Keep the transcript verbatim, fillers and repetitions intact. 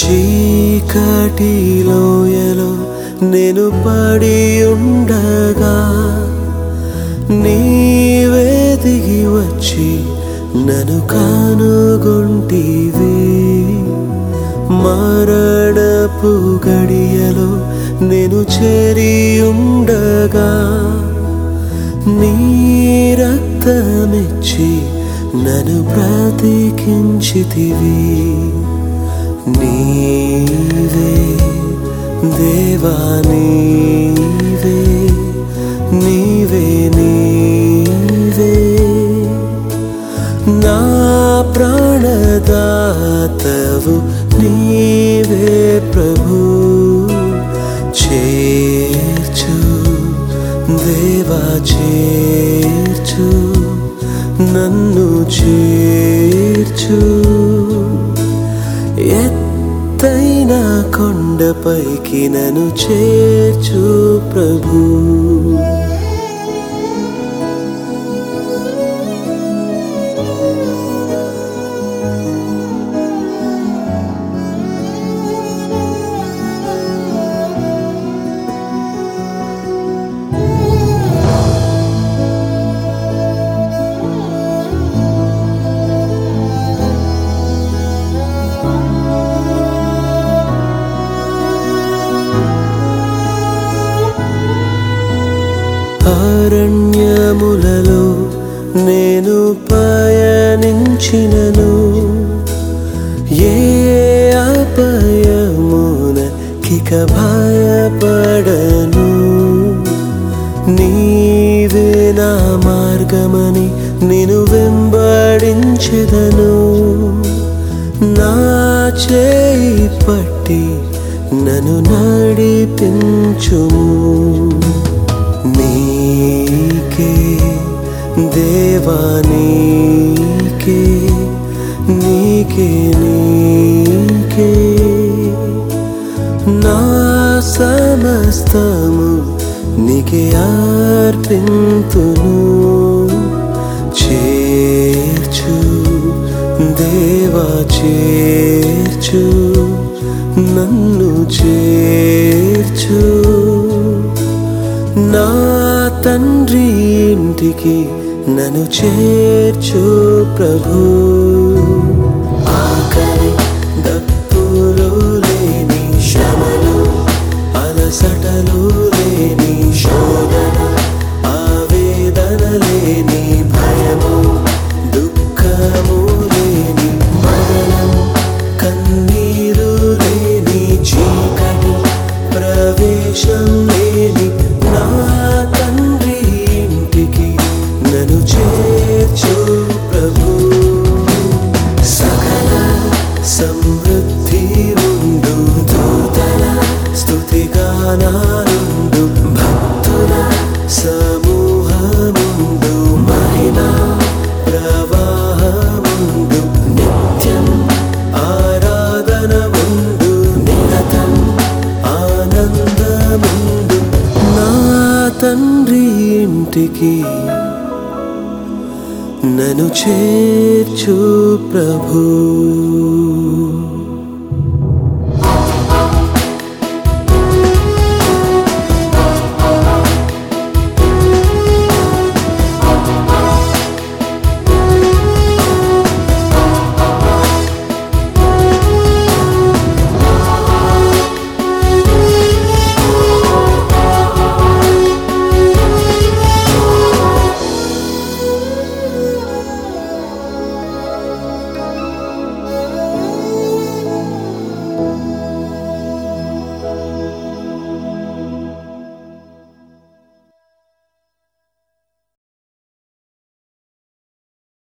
చీకటి లోయలో నేను పడి ఉండగా నీవే దిగి వచ్చి నన్ను కనుగొంటివి. మరణపు గడియలో నేను చేరి ఉండగా నీ రక్తమిచ్చి నన్ను బ్రతికించితివి. నీవే దేవా నీవే నీవే నీవే నా ప్రాణదాతవు నీవే ప్రభు. చేర్చు దేవా చేర్చు నన్ను చేర్చు ఎత్తైన కొండపైకి నన్ను చేర్చు ప్రభు. అరణ్యములలో నేను పయనించినను ఏ అపాయమునకిక భయపడను. నీవే నా మార్గమని నిన్ను వెంబడించెదను. నా చేయి పట్టి నన్ను నడిపించుము. నీకే దేవా నీకే నీకే నీకే నా సమస్తము నీకే అర్పింతును. చేర్చు దేవా చేర్చు నన్ను చేర్చు నా తండ్రి ఇంటికి నన్ను చేర్చు ప్రభు. ఆకలి దప్పులు లేని శ్రమలు అలసటలు లేని శోధన ఆవేదన లేని భయము దుఃఖము లేని మరణం కన్నీరు లేని చీకటి ప్రవేశం లేని నా తండ్రి ఇంటికి నన్ను చేర్చు ప్రభు. సకల సమృద్ధి ఉండు దూతల స్తుతిగానాలుండు భక్తుల సమూహముండు మహిమా ప్రవాహముండు నిత్యం ఆరాధన ముందు నిరతం ఆనందముందు నా తండ్రి ఇంటికి నన్ను చేర్చు ప్రభు.